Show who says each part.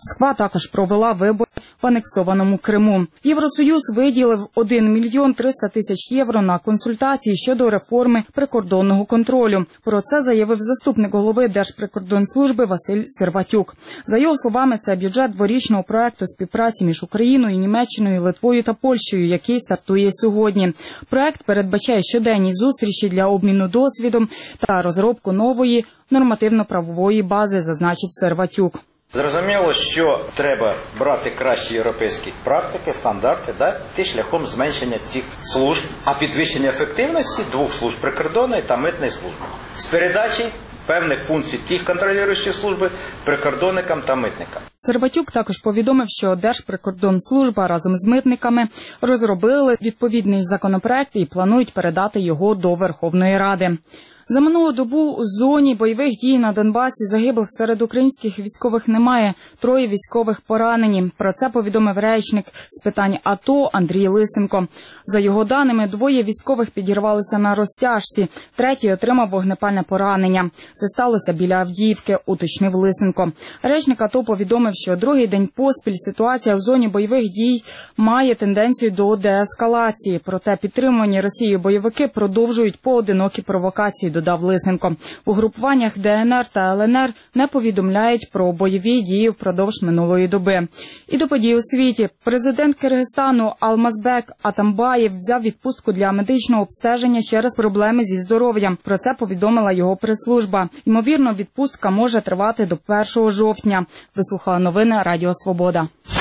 Speaker 1: Москва також провела вибори в анексованому Криму. Євросоюз виділив 1 мільйон 300 тисяч євро на консультації щодо реформи прикордонного контролю. Про це заявив заступник голови Держприкордонслужби Василь Серватюк. За його словами, це бюджет дворічного проекту співпраці між Україною, Німеччиною, Литвою та Польщею, який стартує сьогодні. Проект передбачає щоденні зустрічі для обміну досвідом та розробку нової нормативно-правової бази, зазначив Серватюк.
Speaker 2: Зрозуміло, що треба брати кращі європейські практики, стандарти, йти шляхом зменшення цих служб, а підвищення ефективності двох служб – прикордонної та митної служби. З передачі певних функцій тих контролюючих служби прикордонникам та митникам.
Speaker 1: Серватюк також повідомив, що Держприкордонслужба разом з митниками розробили відповідний законопроект і планують передати його до Верховної Ради. За минулу добу у зоні бойових дій на Донбасі загиблих серед українських військових немає. 3 військових поранені. Про це повідомив речник з питань АТО Андрій Лисенко. За його даними, 2 військових підірвалися на розтяжці, 3 отримав вогнепальне поранення. Це сталося біля Авдіївки, уточнив Лисенко. Речник АТО повідомив, що 2-й день поспіль ситуація у зоні бойових дій має тенденцію до деескалації. Проте підтримувані Росією бойовики продовжують поодинокі провокації, додав Лисенко. У групуваннях ДНР та ЛНР не повідомляють про бойові дії впродовж минулої доби. І до подій у світі. Президент Киргизстану Алмазбек Атамбаєв взяв відпустку для медичного обстеження через проблеми зі здоров'ям. Про це повідомила його прес-служба. Ймовірно, відпустка може тривати до 1 жовтня. Ви слухали новини Радіо Свобода.